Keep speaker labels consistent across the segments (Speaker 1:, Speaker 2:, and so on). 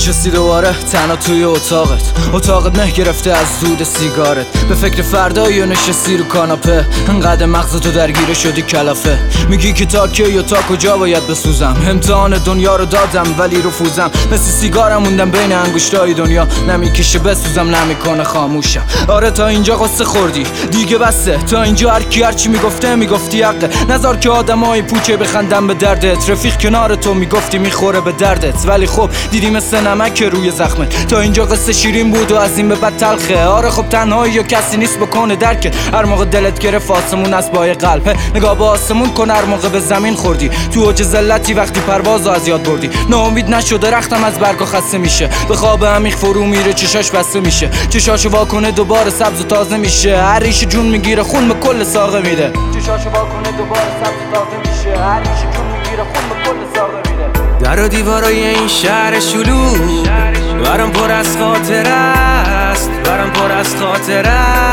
Speaker 1: نشستی دوباره تنها توی اتاقت مه گرفته از دود سیگارت، به فکر فردایی و نشستی رو کاناپه، انقدر مغزتو درگیر شدی کلافه. میگی که تا کی یا تا کجا باید بسوزم، امتحان دنیا رو دادم ولی رفوزم، مثل سیگارم موندم بین انگشتای دنیا، نمیکشه بسوزم نمیکنه خاموشم. آره تا اینجا قصه خوردی دیگه بسه، تا اینجا هر کی هرچی میگفتی حقه، نذار که آدمای پوچه بخندن به دردت، رفیق کنار تو میگفتی میخوره به دردت، ولی خب دیدی مثل نمک روی زخمت. تا اینجا قصه شیرین بود و از این به بعد تلخه. آره خب تنهایی یا کسی نیست بکنه درکه، هر موقع دلت گرفت آسمون از بای قلبه، نگاه با آسمون کن هر موقع به زمین خوردی، تو اوج ذلتی وقتی پروازو از یاد بردی، ناامید نشو درختم از برگا خسته میشه، به خواب عمیق فرو میره چشاش بسته میشه، چشاشو واکنه دوباره سبز و تازه میشه، هر ریش جون میگیره خون به کل ساقه میده، چشاشو واکنه دوباره سبز و تازه میشه، هر ریش جون میگیره خون به کل ساقه میده.
Speaker 2: در و دیوارای این شهر شلوغ برام پر از خاطر است، برام پر از خاطر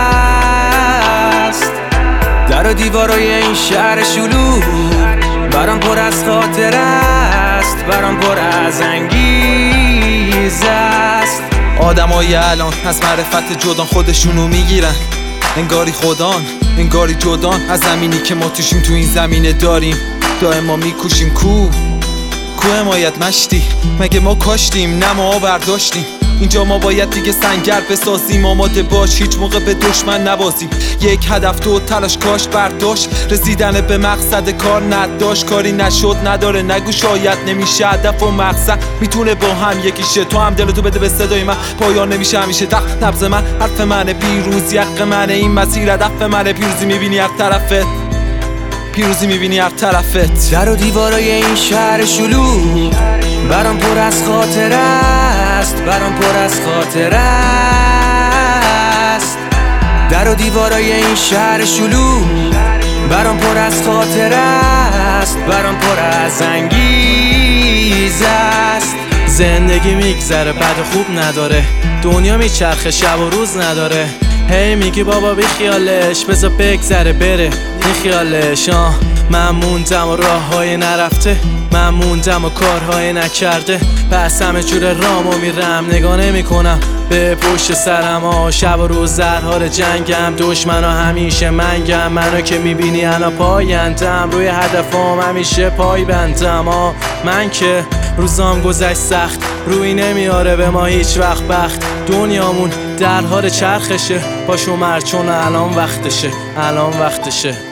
Speaker 2: است. در و دیوارای این شهر شلوغ برام پر از خاطر است، برام پر از انگیزه است.
Speaker 3: آدمای الان از معرفت جدان خودشونو میگیرن، انگاری خودان انگاری جدان از زمینی که ما توشیم تو این زمینه داریم، دائما میکوشیم کو حمایت مشتی، مگه ما کاشتیم نه ما برداشتیم، اینجا ما باید دیگه سنگر بسازیم، آماده باش هیچ موقع به دشمن نبازیم، یک هدف تو تلاش کاش برداشت، رسیدن به مقصد کار نداشت، کاری نشد نداره نگو شاید نمیشه، هدف و مقصد میتونه با هم یکیشه، تو هم دلتو بده به صدای من، پایان نمیشه همیشه نبض من حرف منه، پیروز یق منه، این مسیر هدف منه، پیروزی میبینی هر طرفت، پیروزی میبینی هر طرفت.
Speaker 2: در و دیوارای این شهر شلوغ برام پر از خاطر است، برام پر از خاطر است. در و دیوارای این شهر شلوغ برام پر از خاطر است، برام پر از انگیزه است.
Speaker 4: زندگی میگذره بد و خوب نداره، دنیا میچرخه شب و روز نداره، هی میگی بابا بی خیالش بذار بگذره بره، بی خیالش من موندم و راه های نرفته، من موندم و کارهای نکرده، پس همه جور رامو میرم نگاه نمی کنم به پشت سرم شب و روز در حال جنگم، دشمنا همیشه منگم، منو که میبینی انا پایندم، روی هدفم همیشه پای بندم، من که روزام گذشت سخت روی نمیاره به ما هیچ وقت بخت، دنیامون در حال چرخشه، پاشو مرچون الان وقتشه، الان وقتشه.